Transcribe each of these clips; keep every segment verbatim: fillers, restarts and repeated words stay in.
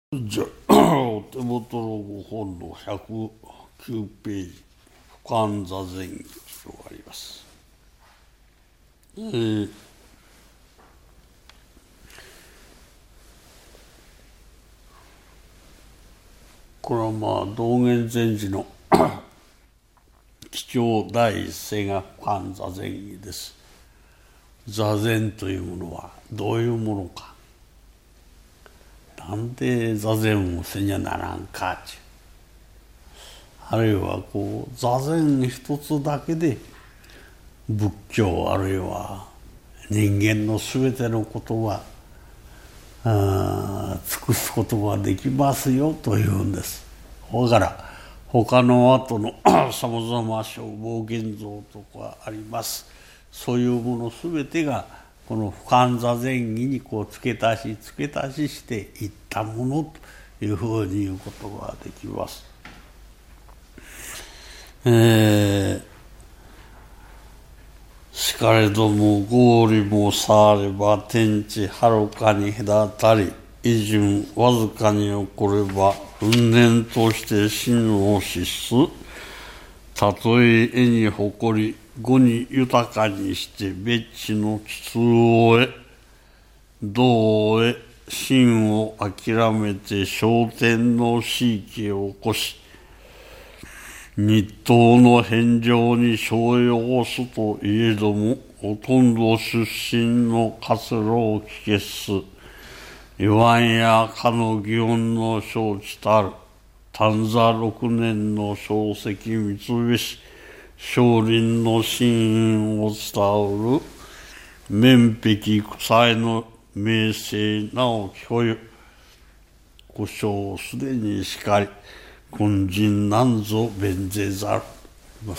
じゃお手元のご本のひゃくきゅうページ「不感座禅儀」とあります。えー、これはまあ道元禅師の貴重第一声が不感座禅儀です。座禅というものはどういうものか、なんで座禅をせにゃならんかちゅう、あるいはこう座禅一つだけで仏教あるいは人間のすべてのことはあ尽くすことができますよというんです。だから他の後のさまざま消防現像とかあります。そういうものすべてがこの不感座禅儀にこう付け足し付け足ししていったものというふうに言うことができます。えー、しかれども合理もされば天地はるかに隔たり、一瞬わずかに起これば運念として真を失す。たとえ絵に誇り語に豊かにして別地の筒を得道へ真を諦めて昇天の死域を起こし、日東の返上に商用すといえども、ほとんど出身の活路を帰結す。言わんやかの祇園の承知たる、短座六年の小石三菱、少林の真を伝うる、面壁草絵の名声なお聞こゆ。故障すでにしかり、君人なんぞ弁ぜざる。ます。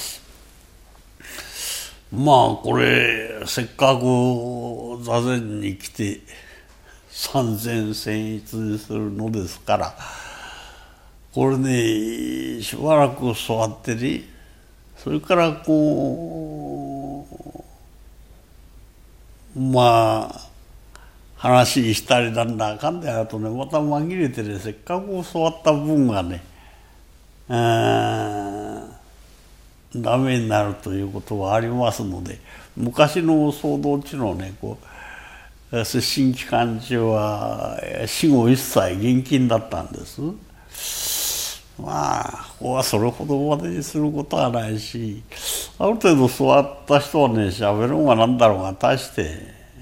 まあこれせっかく座禅に来て三千戦一するのですから、これねしばらく座ってね、それからこうまあ話したりなんだかんだやとね、また紛れてね、せっかく座った分がねダメになるということはありますので、昔の総道地のねこう接診期間中は死後一切現金だったんです。まあここはそれほどまでにすることはないし、ある程度座った人はね喋るのがなんだろうが大して、え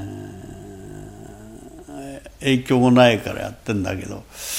ー、影響もないからやってんだけど、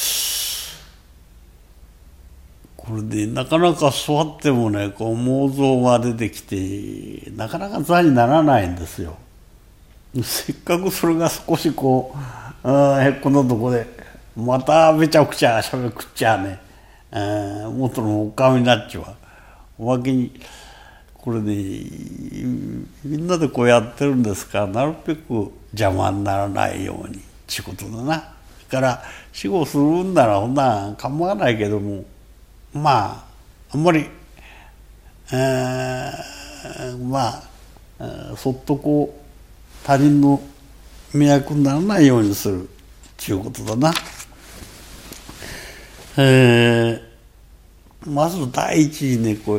これでなかなか座ってもねこう妄想が出てきてなかなか座にならないんですよ。せっかくそれが少しこうへっこのとこでまためちゃくちゃしゃべくっちゃね、元のおかみになっちゃう。おまけにこれねみんなでこうやってるんですから、なるべく邪魔にならないようにちゅうことだな。だから死後するんならほんなん構わないけども、まああんまり、えー、まあそっとこう他人の迷惑にならないようにするっていうことだな。えー、まず第一にねこう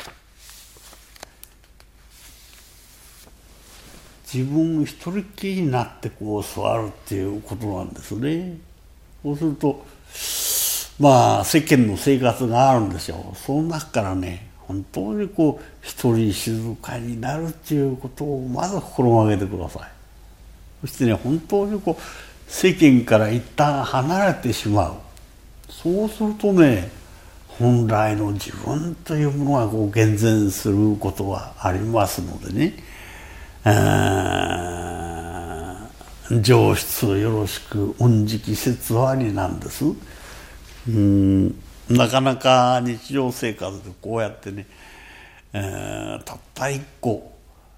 自分一人っきりになってこう座るっていうことなんですね。そうするとまあ世間の生活があるんですよ。その中からね本当にこう一人静かになるっていうことをまず心がけてください。そしてね本当にこう世間から一旦離れてしまう。そうするとね本来の自分というものがこう現前することがありますのでね、上質よろしく恩直説はになんです。うんなかなか日常生活でこうやってね、えー、たった一個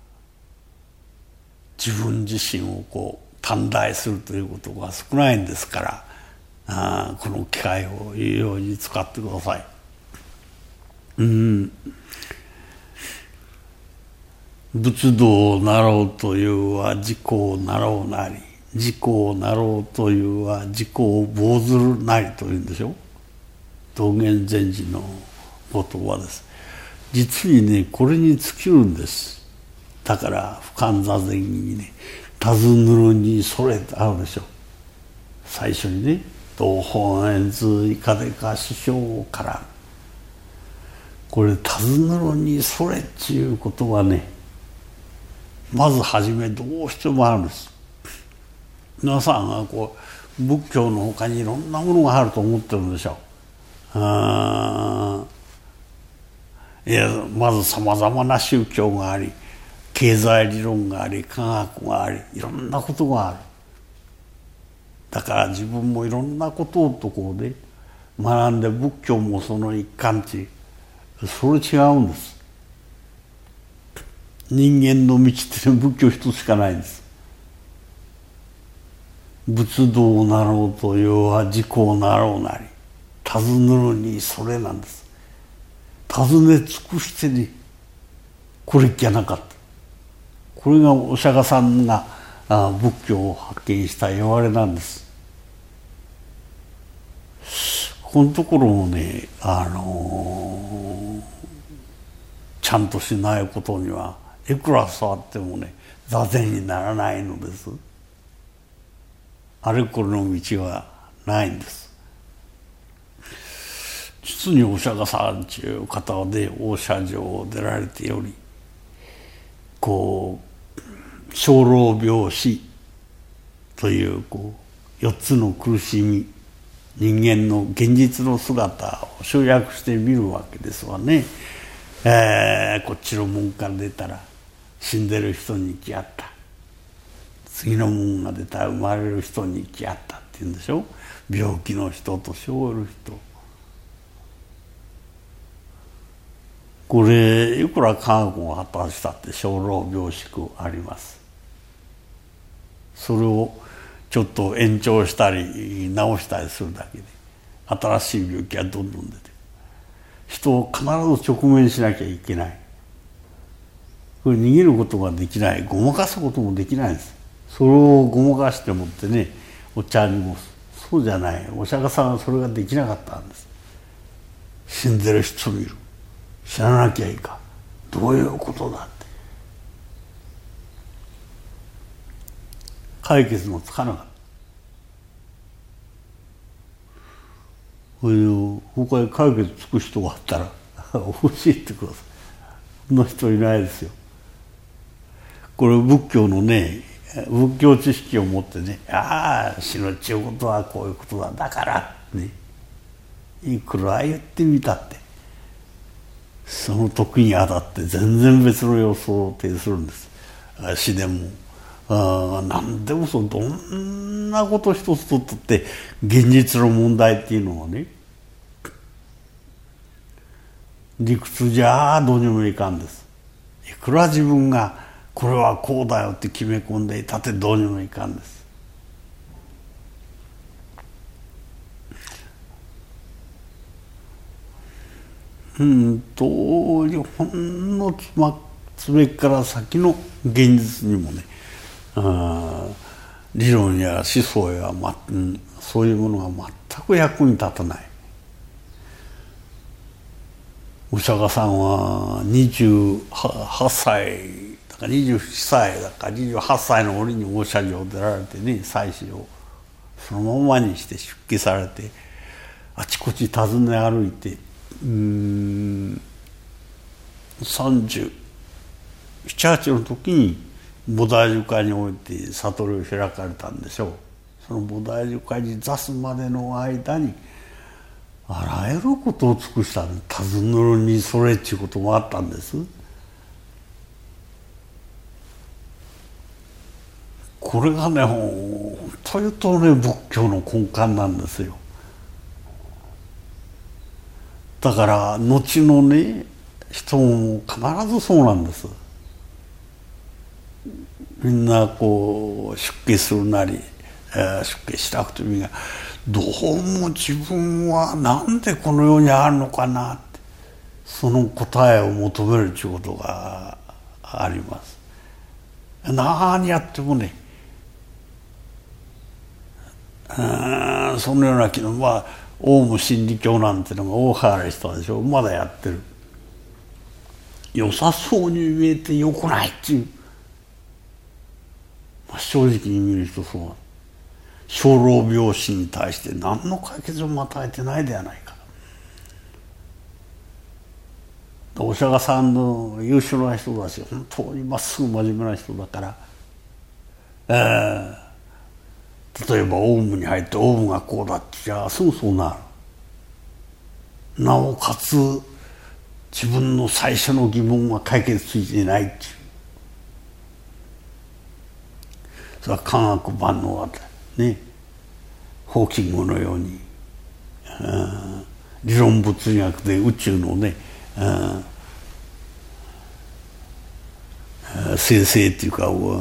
自分自身をこう短大するということが少ないんですから、あこの機会を有用に使ってください。うん仏道をなろうというは自己をなろうなり、 自公なろうというは自公を棒ずるなりというんでしょ。道元禅師の言葉です。実にねこれに尽きるんです。だから不完座禅にね尋ぬるにそれってあるでしょ。最初にね同本円図いかでか師匠からこれ尋ぬるにそれっていうことはねまず初めどうしてもあるんです。皆さんはこう仏教のほかにいろんなものがあると思ってるんでしょう。あいやまずさまざまな宗教があり経済理論があり科学がありいろんなことがある。だから自分もいろんなことをとこで学んで仏教もその一環ってそれ違うんです。人間の道って仏教一つしかないんです。仏道なろうと要は自公なろうなり尋ぬるにそれなんです。尋ね尽くしてねこれっきゃなかった。これがお釈迦さんが仏教を発見した言われなんです。このところもね、あのー、ちゃんとしないことにはいくら触ってもね座禅にならないのです。あれこれの道はないんです。実にお釈迦さんという方で大社城を出られておりこう生老病死というこうよっつの苦しみ人間の現実の姿を集約してみるわけですわね。えー、こっちの門から出たら死んでる人に来合った。次の門が出たら生まれる人に来合ったっていうんでしょ。病気の人年老いる人。これいくら科学を発達したって生老病死苦あります。それをちょっと延長したり治したりするだけで新しい病気がどんどん出てくる。人を必ず直面しなきゃいけない。これ逃げることができないごまかすこともできないんです。それをごまかしてもってねお茶にもそうじゃない。お釈迦さんはそれができなかったんです。死んでる人見る知らなきゃいいかどういうことだって解決もつかなかった。それで他に解決つく人があったら教えてください。そんな人いないですよ。これ仏教のね仏教知識を持ってねああ死ぬっちゅうことはこういうことだだからねいくら言ってみたってその時にあたって全然別の予想を呈するんです。死でもあ何でもそうどんなこと一つとって現実の問題っていうのはね理屈じゃどうにもいかんです。いくら自分がこれはこうだよって決め込んでいたってどうにもいかんです。うんとほんのつまつめから先の現実にもねあ理論や思想や、ま、そういうものが全く役に立たない。お釈迦さんはにじゅうはっさいだかにじゅうななさいだかにじゅうはっさいの折に大社城を出られてね妻子をそのままにして出家されてあちこち訪ね歩いてうーんさんじゅうなな、はちの時に菩提樹海において悟りを開かれたんでしょう。その菩提樹海に座すまでの間にあらゆることを尽くしたの。尋ぬるにそれっちゅうこともあったんです。これがね本当言うとね仏教の根幹なんですよ。だから後のね人も必ずそうなんです。みんなこう出家するなり、えー、出家しなくてもいいがどうも自分はなんでこの世にあるのかなってその答えを求めるということがあります。何やってもねあそのような気のまあオウム真理教なんてのが大はやりしたでしょ。まだやってる。良さそうに見えて良くないっていう、まあ、正直に見る人そう。生老病死に対して何の解決も与えてないではないか。お釈迦さんの優秀な人だし、本当にまっすぐ真面目な人だから、えー、例えばオウムに入ってオウムがこうだってじゃあすぐそうなる。なおかつ自分の最初の疑問は解決ついていないっていう。それは科学万能だね。ホーキングのように、うん、理論物理学で宇宙のね、うん、生成っていうか、うん、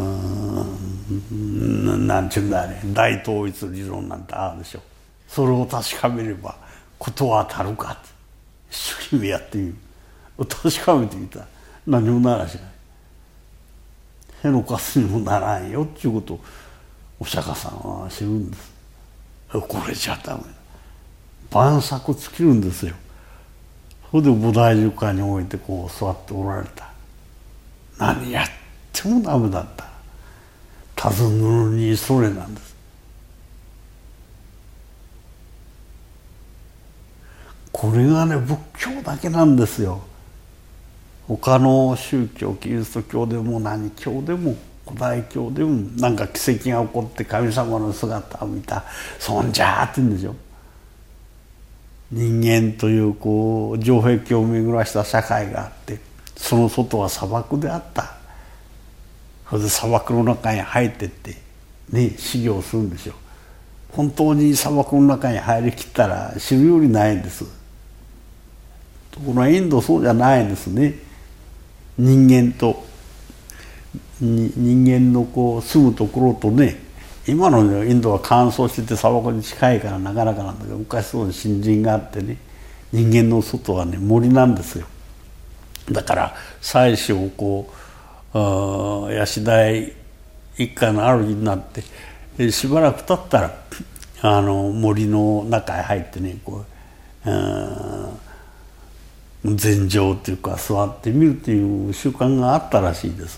なんちゅうんだね、大統一理論なんてあるでしょ。それを確かめれば事は当たるかって一生懸命やってみる。確かめてみたら何もならしない。へのかすにもならんよっていうことをお釈迦さんは知るんです。これじゃダメだ。万策尽きるんですよ。それで菩提樹下においてこう座っておられた。何やってもダメだった。尋ぬるにそれなんです。これがね仏教だけなんですよ。他の宗教、キリスト教でも何教でも古代教でもなんか奇跡が起こって神様の姿を見た、そんじゃーって言うんでしょ。人間というこう城壁を巡らした社会があって、その外は砂漠であった。それで砂漠の中に入ってってね修行するんでしょ。本当に砂漠の中に入りきったら死ぬよりないんです。ところがインドそうじゃないんですね。人間と人間のこう住むところとね、今のインドは乾燥してて砂漠に近いからなかなかなんだけど、昔そういう森林があってね、人間の外はね森なんですよ。だから妻子をこう養い一家の主になってしばらく経ったらあの森の中へ入ってねこう禅定っていうか座ってみるっていう習慣があったらしいです。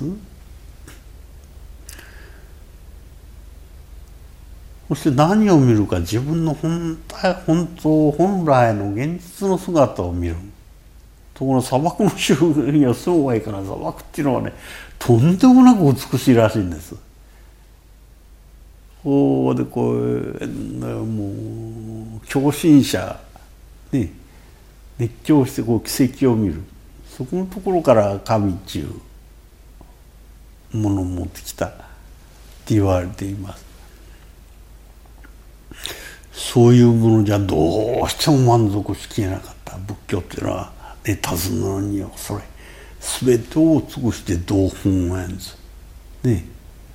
そして何を見るか、自分の本体本当本来の現実の姿を見る。ところが砂漠の周辺には住むがいいから、砂漠っていうのはねとんでもなく美しいらしいんです。こうでこうもう狂信者ね熱狂してこう奇跡を見る。そこのところから神っていうものを持ってきたって言われています。そういうものじゃどうしても満足しきれなかった仏教っていうのは、ね、尋ねるにはそれ全てを尽くして同本願図ね、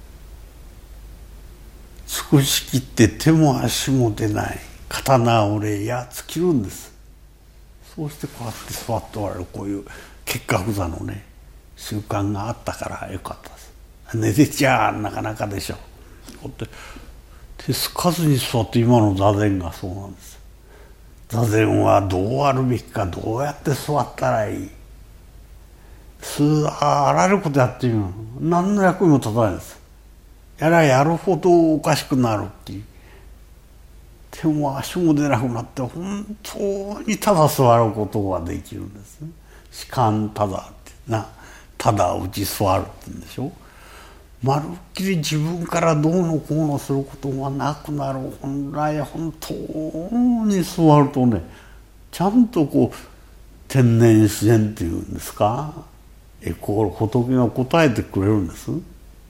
尽くしきって手も足も出ない刀折れや尽きるんです。そうしてこうやって座っておられるこういう結核座のね習慣があったからよかったです。寝てちゃなかなかでしょ。こうやって手すかずに座って、今の座禅がそうなんです。座禅はどうあるべきか、どうやって座ったらいい、すあらゆることやってみるの何の役にも立たないです。やらやるほどおかしくなるっていう、手も足も出なくなって本当にただ座ることができるんですね。士官ただってな、ただ打ち座るって言うんでしょ。まるっきり自分からどうのこうのすることがなくなる。本来本当に座るとね、ちゃんとこう天然自然っていうんですか、えこう仏が答えてくれるんです。まる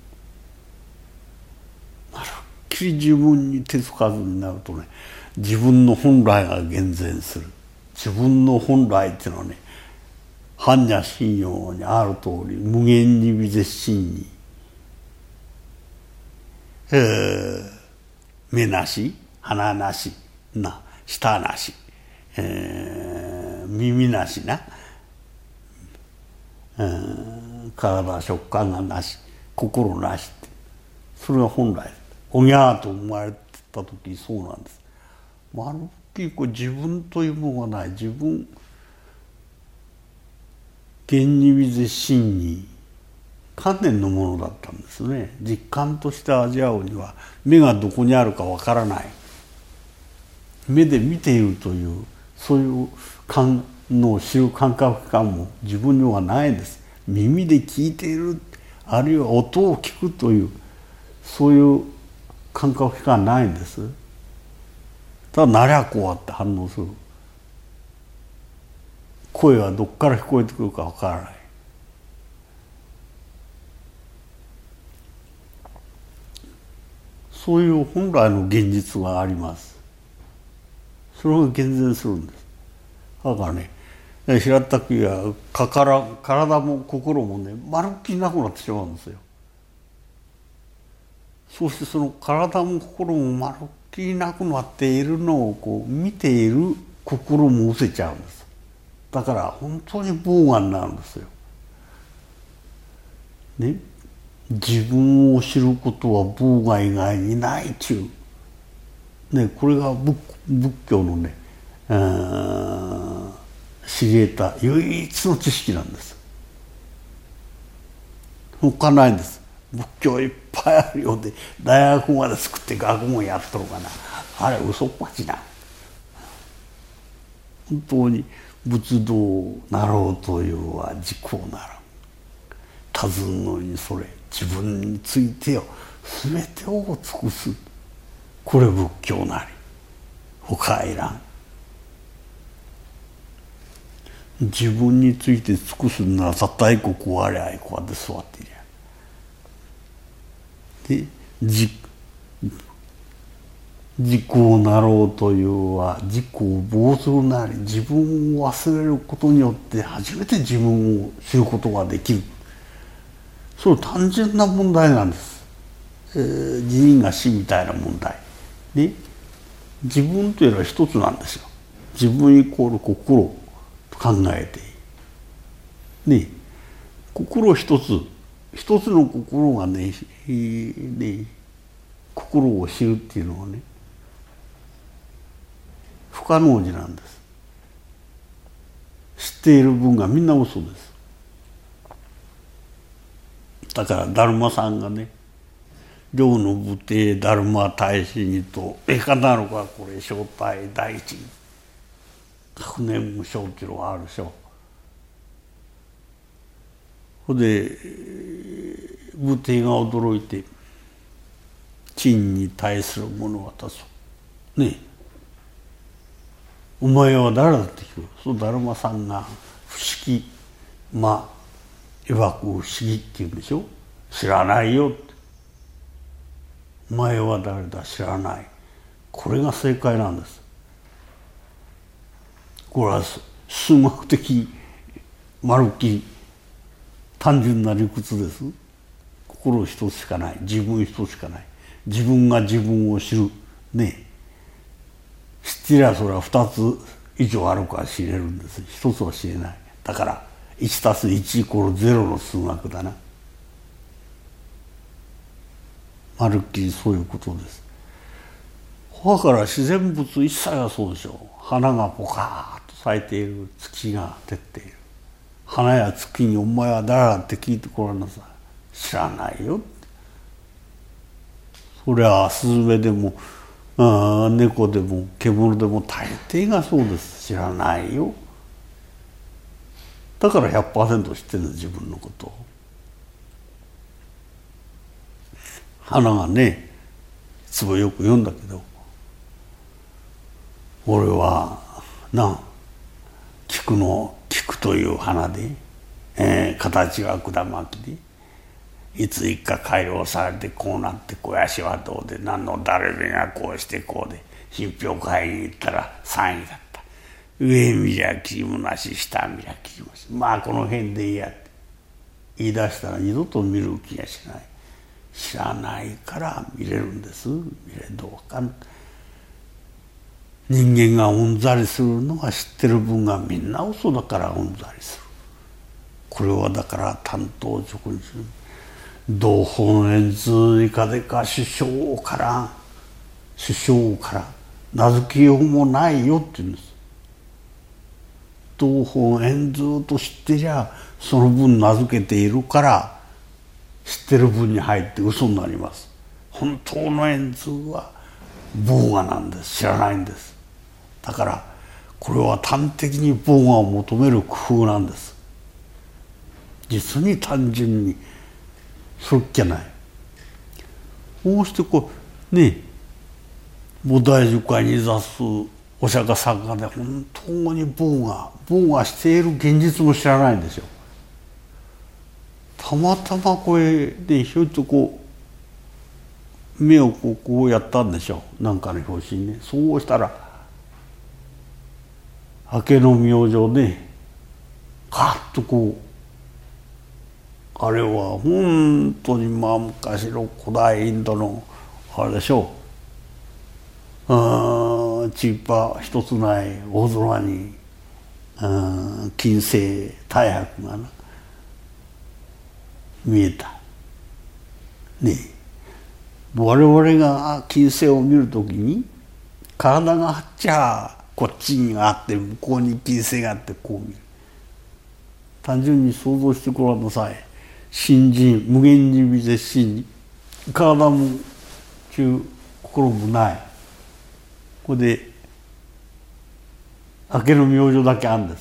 っきり自分に手つかずになるとね、自分の本来が現前する。自分の本来っていうのはね、般若心経にある通り無限に微絶心に、えー、目なし鼻なしな舌なし、えー、耳なしな、えー、体食感がなし心なしって、それが本来おぎゃーと生まれてった時そうなんです。まるっきりこう自分というものがない、自分現に見ぜ真に観念のものだったんですね。実感として味わうには目がどこにあるかわからない、目で見ているというそういう感のを知る感覚感も自分にはないんです。耳で聞いている、あるいは音を聞くというそういう感覚感はないんです。ただなりゃこうやって反応する。声はどこから聞こえてくるかわからない。そういう本来の現実があります。それが現前するんです。だからね、平たくやかから体も心もね、まるっきりなくなってしまうんですよ。そしてその体も心もまるっきりなくなっているのをこう見ている心も失せちゃうんです。だから本当に無我になるんですよ。ね、自分を知ることは無我以外にないっちゅう、ね、これが 仏, 仏教のね、知り得た唯一の知識なんです。他ないんです。仏教いっぱいあるようで大学まで作って学問やっとるかな、あれ嘘っぱちな。本当に仏道なろうというは自己なら尋ずのにそれ自分についてよ全てを尽くす、これ仏教なり他いらん。自分について尽くすならたった愛国我愛国で座っていりゃ。で自自己をなろうというは自己を忘するなり、自分を忘れることによって初めて自分を知ることができる。それ単純な問題なんです。えー、自因が死みたいな問題で、自分というのは一つなんですよ。自分イコール心と考えていい。ね、心一つ一つの心がね、ね心を知るっていうのはね不可能時なんです。知っている分がみんな嘘です。だから達磨さんがね、両の武帝達磨大師にとえかなるかこれ正体第一百年無償っていうのがあるでしょ。それで武帝が驚いて陳に対するものを渡す。ねえ、お前は誰だって聞く。そう達磨さんが不思議、まあいわく不思議って言うんでしょ。知らないよって。お前は誰だ、知らない。これが正解なんです。これは数学的まるっきり単純な理屈です。心一つしかない、自分一つしかない。自分が自分を知るねえ、知ってりゃそれは二つ以上あるか知れるんです。一つは知れない。だからいちたすいちイコールゼロの数学だな。まるっきりそういうことです。だから自然物一切はそうでしょう。花がポカーッと咲いている、月が照っている。花や月にお前は誰だって聞いてこられなさい。知らないよって。そりゃスズメでもあ猫でも獣でも大抵がそうです。知らないよ。だから ひゃくパーセント 知ってるんです、自分のことを。花がね、いつもよく言うんだけど、俺はな菊の菊という花で、えー、形が管巻きでいつ一か改良されてこうなって肥やしはどうで何の誰々がこうしてこうで品評会に行ったらさんいだった。上見りゃきりもなし下見りゃきりもなし、まあこの辺でいいやって言い出したら二度と見る気がしない。知らないから見れるんです。見れどうか人間がうんざりするのは知ってる分がみんな嘘だからうんざりする。これはだから単刀直入同本円通以下でか首相から師匠から名付けようもないよって言うんです。道本円通と知ってりゃその分名付けているから知ってる分に入って嘘になります。本当の円通は防我なんです。知らないんです。だからこれは端的に防我を求める工夫なんです。実に単純にそっきゃない。こうしてこうね菩提樹海に座すお釈迦さんがね本当に防我防我している現実も知らないんですよ。たまたまこれでひょいとこう目をこうこうやったんでしょう。なんかの拍子にね。そうしたら明けの明星でカッとこうあれは本当にまあ昔の古代インドのあれでしょう。あチーパー一つない大空に金星大白がな見えた。ねえ我々が金星を見るときに体があっちゃこっちにあって向こうに金星があってこう見る。単純に想像してごらんなさい。信心無限に見て信体も中心もない。これで明けの明星だけあるんです。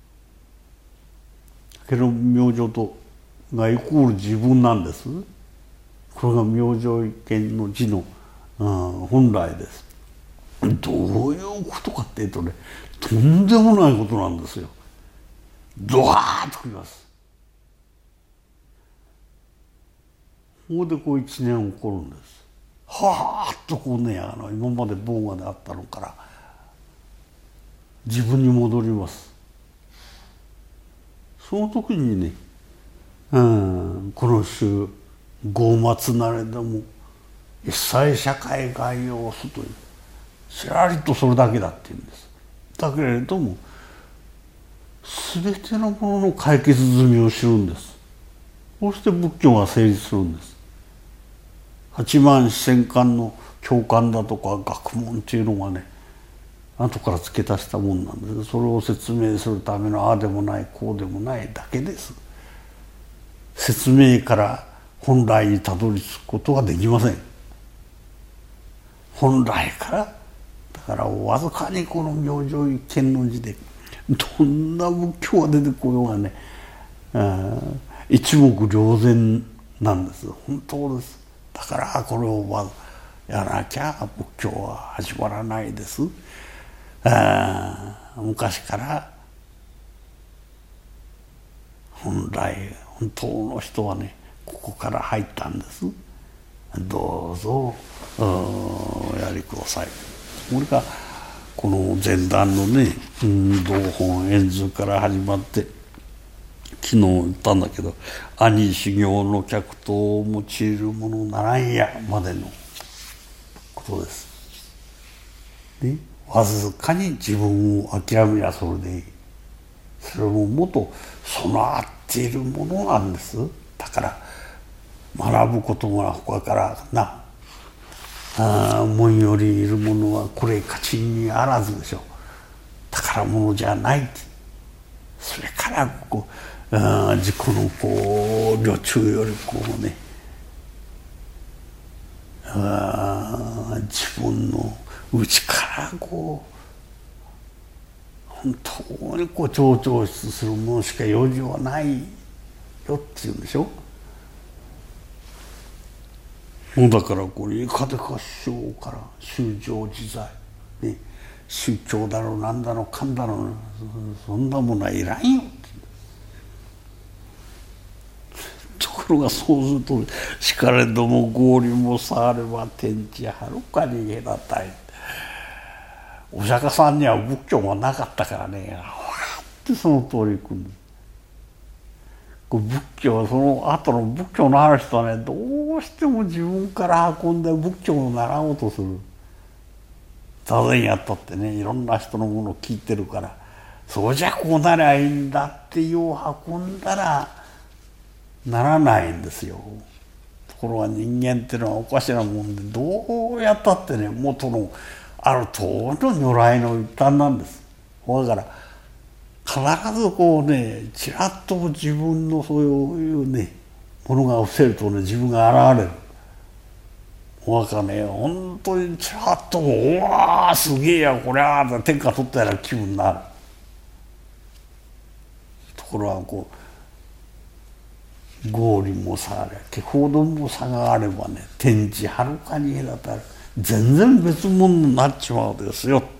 明けの明星とがイコール自分なんです。これが明星見の字の、うん、本来です。どういうことかっていうとねとんでもないことなんですよ。ドワーッときます。ここでこう一年起こるんです。はーっとこうねあの今まで防我であったのから自分に戻ります。その時にね、うん、この週傲末なれども一切社会概要すというちらりとそれだけだって言うんです。だけれども全てのものの解決済みを知るんです。そして仏教が成立するんです。八万四千巻の教官だとか学問っていうのがね後から付け足したもんなんです。それを説明するためのああでもないこうでもないだけです。説明から本来にたどり着くことができません。本来からだからわずかにこの明星一見の字でどんな仏教が出てこようがね一目瞭然なんです。本当です。だからこれをやらなきゃ仏教は始まらないです。あ昔から本来本当の人はねここから入ったんです。どうぞやりください。これがこの前段のね道本円通から始まって昨日言ったんだけど兄修行の客とを用いるものならんやまでのことです。でわずかに自分を諦めりゃそれでいい。それももっと備わっているものなんです。だから学ぶことが他からなあ門よりいるものはこれ勝ちにあらずでしょ。宝物じゃないって。それからこうあ自己のこう旅中よりこうねあ自分の内からこう本当にこう超々出するものしか用事はないよっていうんでしょ。もうだからこれかでか師匠から宗教自在ね宗教だろうなんだろうかんだろうそんなものはいらんよって。ところがそうするとしかれども合理もされば天地はるかに隔たい。お釈迦さんには仏教がなかったからねわってその通りいくんです。仏教その後の仏教の話とはねどうしても自分から運んで仏教を習おうとする。座禅やったってねいろんな人のものを聞いてるからそうじゃこうなりゃいいんだっていう運んだらならないんですよ。 ころが人間っていうのはおかしなもんで、どうやったってね元のある通りの如来の一端なんです。だから必ずこうねちらっと自分のそういうねものが伏せるとね自分が現れる。だからね本当にちらっと「うわーすげえやこりゃ」って天下取ったような気分になる。ところがこう合理も差があれ気候度も差があればね天地はるかに隔たる全然別物になっちまうですよって。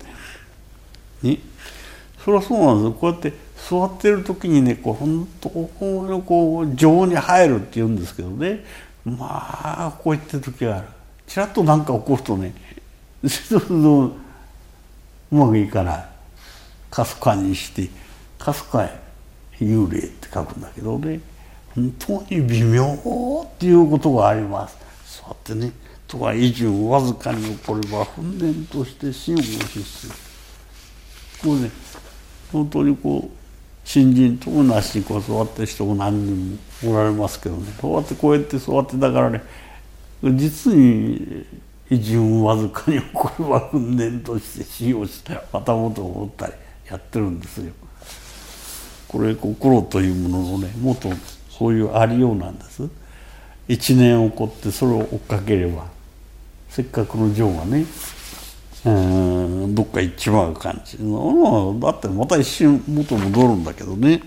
ね、それはそうなんですよ。こうやって座ってる時にねこう本当こうこう情に入るって言うんですけどね、まあこう言ってる時がある。ちらっと何か起こるとねそうそううまくいかない。かすかにしてかすかに幽霊って書くんだけどね本当に微妙っていうことがあります。そうやってねとは意順わずかに起これば訓練として真を失する。こうね本当にこう新人ともなしにこう座ってる人も何人もおられますけどね、そうやってこうやって座ってだからね実に意順わずかに起これば訓練として死をして頭元を折ったりやってるんですよ。これ心というもののねもっとそういうありようなんです。一年起こってそれを追っかければせっかくの情がねうんどっか行っちまう感じのだってまた一瞬元戻るんだけどね。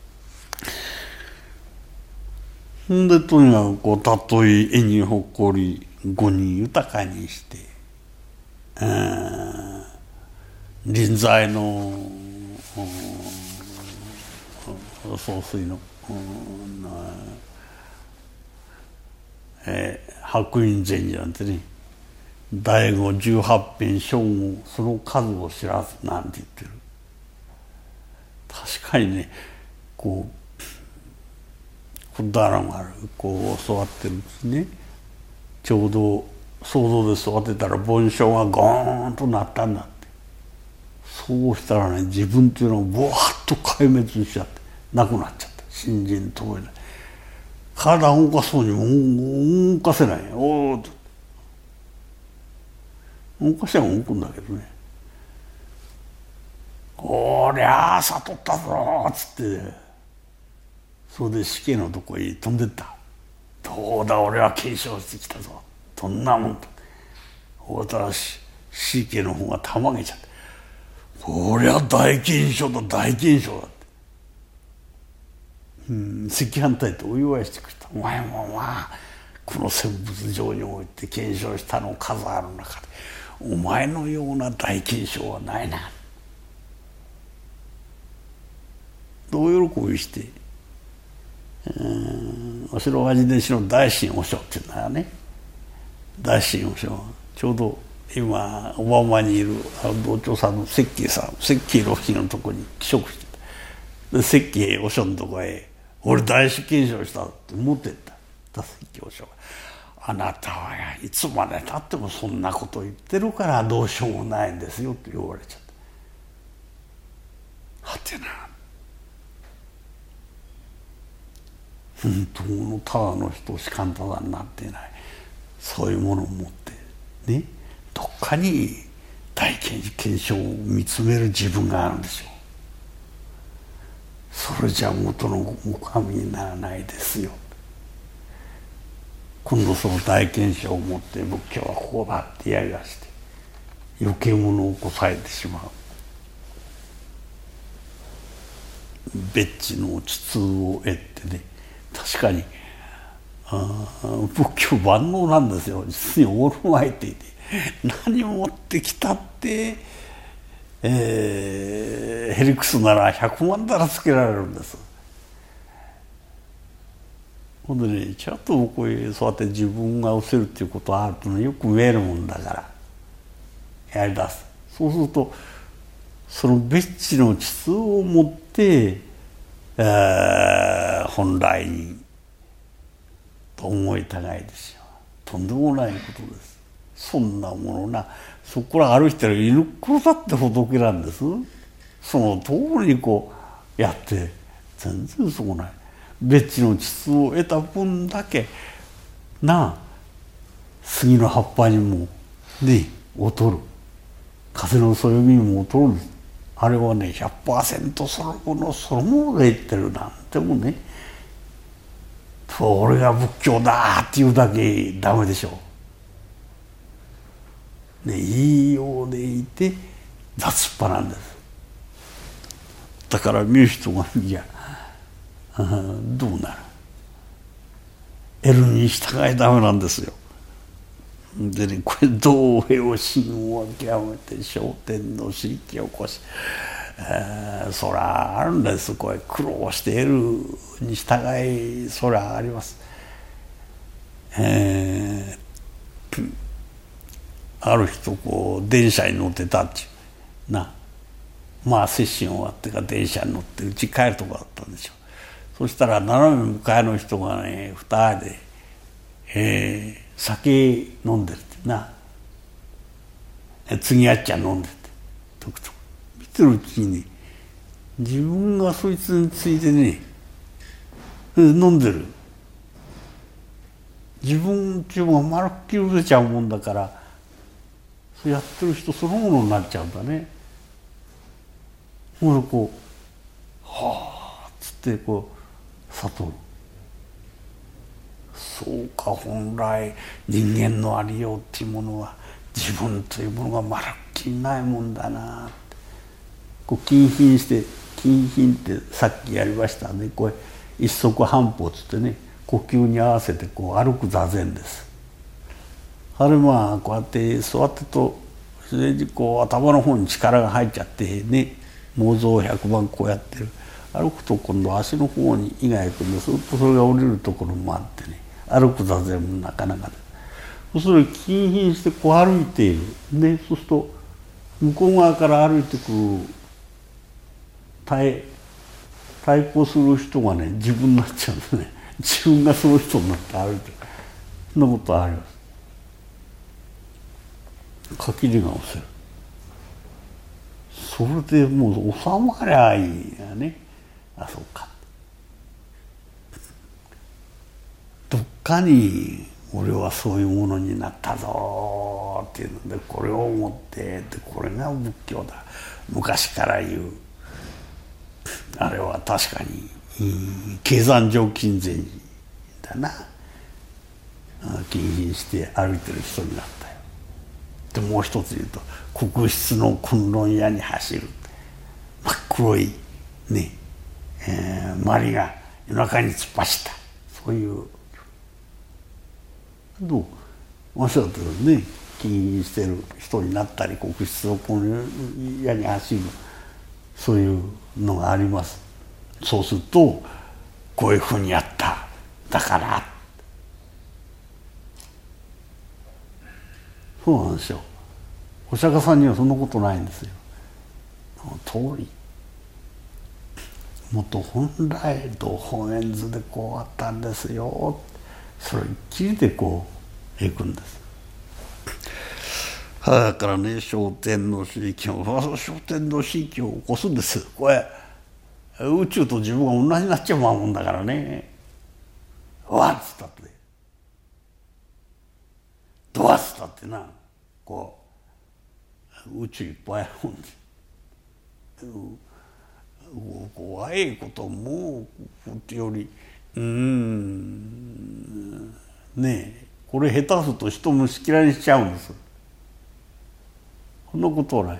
ほんでとにかくこうたとえ絵に誇り語に豊かにしてうん臨在の総帥の、うんえー、白隠禅師なんてね第五十八遍正語その数を知らずなんて言ってる。確かにねこうこだらがこう座ってるんですね。ちょうど想像で座ってたら梵鐘がゴーンと鳴ったんだって。そうしたらね自分っていうのがボワッと壊滅しちゃってなくなっちゃった。信心ともえない。体を動かそうにも動かせない。おー動かしは動くんだけどね。おりゃあ悟ったぞっつってそれで死刑のとこへ飛んでった。どうだ俺は継承してきたぞ。どんなもんだ。おたらし死刑の方がたまげちゃって。こりゃ大金賞だ大金賞だって。うん赤飯隊とお祝いしてくれた。お前もまあこの戦仏場において継承したの数ある中でお前のような大金賞はないな。大喜びしてうんお城味弟子の大臣和尚っていうのはね大臣和尚ちょうど今小浜にいる道長さんの石慶さん石慶六師のとこに帰職してた。で石慶和尚のとこへ俺大師継承したって持ってった石慶和尚があなたはいつまでたってもそんなこと言ってるからどうしようもないんですよって言われちゃった。はてな本当のただの人しかんただになっていないそういうものを持ってねどっかに大検証を見つめる自分があるんですよ。それじゃ元のお上にならないですよ。今度その大検証を持って仏教はこうだってやりだして余計者をこさえてしまう。別地の地通を得てね確かにあ仏教万能なんですよ。実にオールマイティで何持ってきたって、えー、ヘリクスならひゃくまんだらつけられるんです。ほんでねちゃんとこういうそうやって自分が伏せるっていうことがあるとねよく見えるもんだからやりだす。そうするとその別地の地通を持って、えー、本来にと思いたがいですよ。とんでもないことです。そんなものなそこから歩いてる犬黒だって仏なんです。その通りにこうやって全然そうない別地の地通を得た分だけなあ、杉の葉っぱにもね劣る、風のそよぎにも劣る、あれはね ひゃくパーセント そのものそのものが言ってるなんてもね、俺が仏教だっていうだけダメでしょう。ね、いいようでいて雑っぱなんです。だから見る人が見りゃどうなる。L に従いダメなんですよ。でね、これ道平を心を極めて昇天の地域を起こし、えー、そらあるんです。これ苦労しているに従いそらあります。えー、ある人こう電車に乗ってたっていうな、まあ接心終わってから電車に乗って家帰るとこだったんでしょう。そしたら斜め向かいの人がね二人で、えー、酒飲んでるってな、次あっちゃん飲んでて、とくとく見てるうちにね、自分がそいつについてね飲んでる。自分っていうのがまるっきり出ちゃうもんだから、そうやってる人そのものになっちゃうんだね。ほらこうはあっつってこう悟る。そうか、本来人間のありようっていうものは自分というものがまるっきりないもんだなって、こう近品して近品ってさっきやりましたね。これ一足半歩っつってね、呼吸に合わせてこう歩く座禅です。あれまあこうやって座ってとそれでこう頭の方に力が入っちゃってね、妄想百番こうやってる。歩くと今度足の方に意が行くんです。それが降りるところもあってね、歩く座禅もなかなかで、それ近品してこう歩いている。でそうすると向こう側から歩いてくる対対抗する人がね自分になっちゃうんですね。自分がその人になって歩いてる。そんなことはあります。限りが押せる。それでもう収まりゃいいやね。あ、そうか。どっかに俺はそういうものになったぞっていうので、これを思ってって、これが仏教だ。昔から言うあれは確かに経山上金禅師だな。金品して歩いてる人になったよ。でもう一つ言うと、黒質の崑崙屋に走る真っ黒いね、えー、鞠が夜中に突っ走った、そういうどうおっしゃってるね。金品してる人になったり、黒質の崑崙屋に走る、そういうのがあります。そうするとこういうふうにやった、だからそうなんですよ。お釈迦さんにはそんなことないんですよ。その通り、もっと本来道本願図でこうあったんですよ、それっきりでこういくんです。だからね、昇天の地域を昇天の地域を起こすんです。これ宇宙と自分が同じになっちゃうもんだからね。わっつったってドワッつったってな、こう宇宙いっぱいあるもんです。怖いこともってより、うーんねえ、これ下手すると人も嫌いにしちゃうんです。そんなことはない。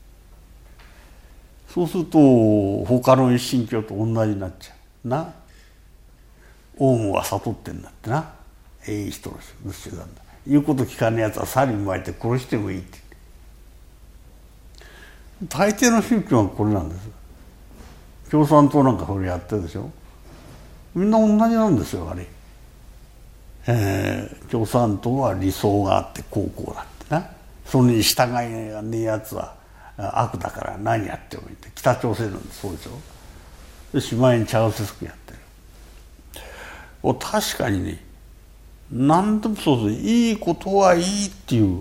そうすると他の一神教と同じになっちゃうな。オウムは悟ってんだってな、ええ人の集団だ、言うこと聞かねえやつは猿に巻いて殺してもいいって言って、大抵の宗教はこれなんです。共産党なんかそれやってるでしょ。みんな同じなんですよあれ。えー、共産党は理想があってこうこうだってな、それに従えねえやつは悪だから何やってもいいって。北朝鮮なんてそうでしょ。でしまいにチャウセスクやってる。お確かにね、何でもそうです。いいことはいいっていう、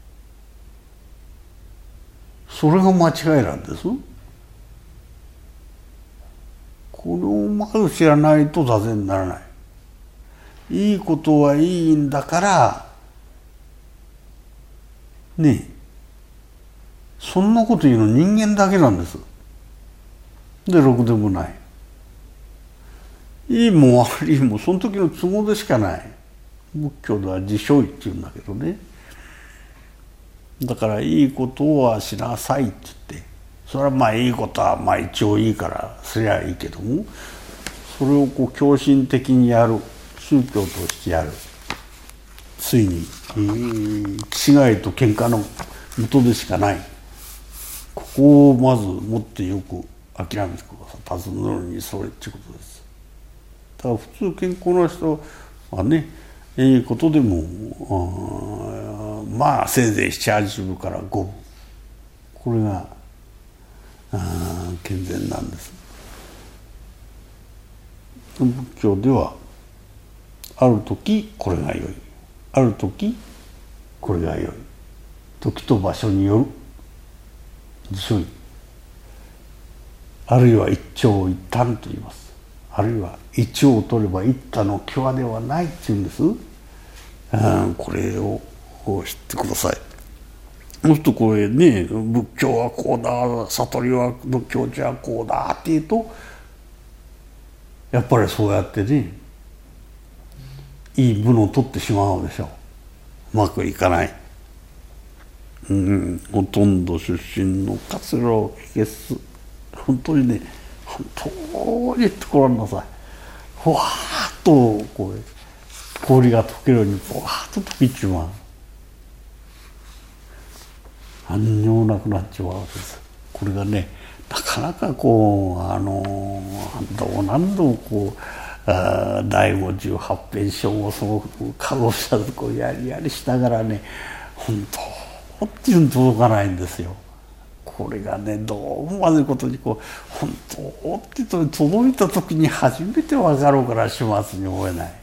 それが間違いなんです。これをまず知らないと座禅にならない。 いいことはいいんだからねえ、そんなこと言うの人間だけなんです。でろくでもない。いいも悪いもその時の都合でしかない。仏教では自相違っていうんだけどね。だからいいことはしなさいって言って、それはまあいいことはまあ一応いいからすりゃいいけども、それをこう狂信的にやる、宗教としてやる、ついに気違いと喧嘩の元でしかない。ここをまずもってよく諦めてください。尋ねるにそれっていうことです。だから普通健康な人はね、いいことでもまあせいぜいなな、はちぶからごぶ、これが健全なんです。仏教ではある時これが良い、ある時これが良い、時と場所による自所意、あるいは一長一短と言います。あるいは一を取れば一多の際ではないっていうんです。うん、これを知ってください。そうするとこれね、仏教はこうだ、悟りは仏教じゃこうだっていうと、やっぱりそうやってね、いい分を取ってしまうでしょう。うまくいかない。うん、ほとんど出身の活路を消す。本当にね、本当に言ってごらんなさい。ふわーっとこう氷が溶けるようにふわーっと溶けちまう。何にもなくなっちまうわけです。これがね、なかなかこうあの何度も何度もこうあ第五十八遍書をその可動者とこうやりやりしながらね、本当っていうの届かないんですよ。これがね、どうもまずいことにこう本当って届いた時に初めて分かるから始末に終えない。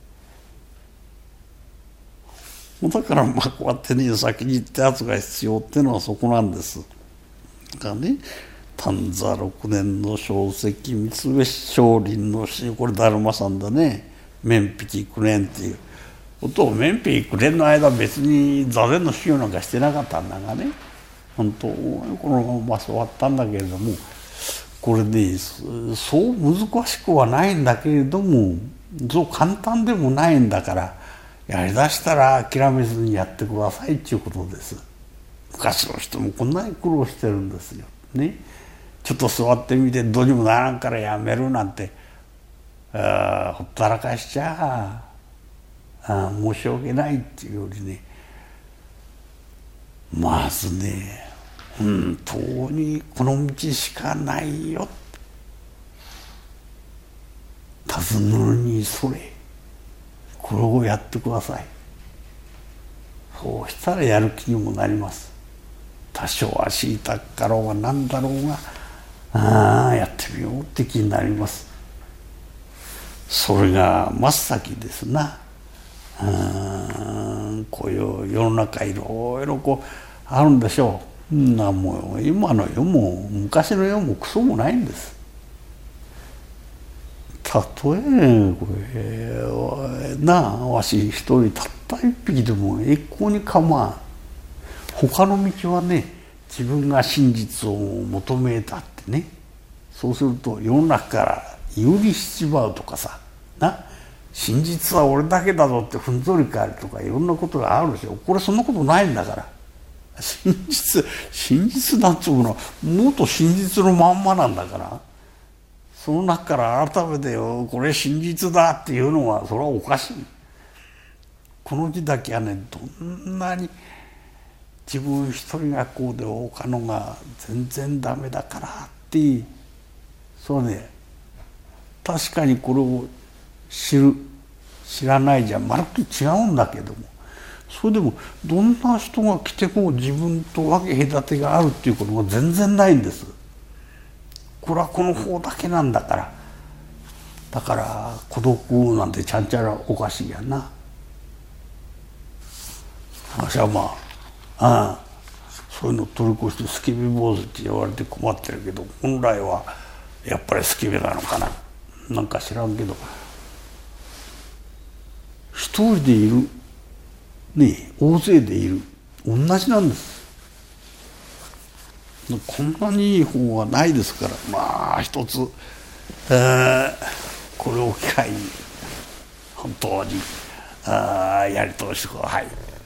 だからまあこうやってね、先に言ったやつが必要っていうのはそこなんです。だからね、丹座六年の小石三つ上少林の詩、これ達磨さんだね。面壁九年っていうことを、面壁九年の間別に座禅の修行なんかしてなかったんだがね、本当このまま教わったんだけれども、これね、そう難しくはないんだけれども、そう簡単でもないんだから、やりだしたら諦めずにやってくださいっていうことです。昔の人もこんなに苦労してるんですよ。ね、ちょっと座ってみてどうにもならんからやめるなんて、あほったらかしちゃあ申し訳ないっていうよりね、まずね、本当にこの道しかないよ、尋ねるにそれ、これをやってください。そうしたらやる気にもなります。多少足痛かろうが何だろうが、ああやってみようって気になります。それが真っ先ですな。あこういう世の中いろいろこうあるんでしょう。なもう今の世も昔の世もクソもないんです。たとえこれなあわし一人たった一匹でも一向に構わん。他の道はね、自分が真実を求めたってね、そうすると世の中から有利しちまうとかさな、真実は俺だけだぞってふんぞり返るとかいろんなことがあるでしょ。これそんなことないんだから。真実真実なんていうものはもっと真実のまんまなんだから、その中から改めてよこれ真実だっていうのはそれはおかしい。この字だけはね、どんなに自分一人がこうで他のが全然ダメだからってそうね、確かにこれを知る知らないじゃまるっきり違うんだけども、それでもどんな人が来ても自分と分け隔てがあるっていうことが全然ないんです。これはこの方だけなんだから。だから孤独なんてちゃんちゃらおかしいやんな。私はまあああそういうのを取り越してスケベ坊主って言われて困ってるけど、本来はやっぱりスケベなのかな、なんか知らんけど、 一人でいる、ね、大勢でいる、同じなんです。こんなにいい本はないですから、まあ一つ、えー、これを機会に本当にあやり通してください。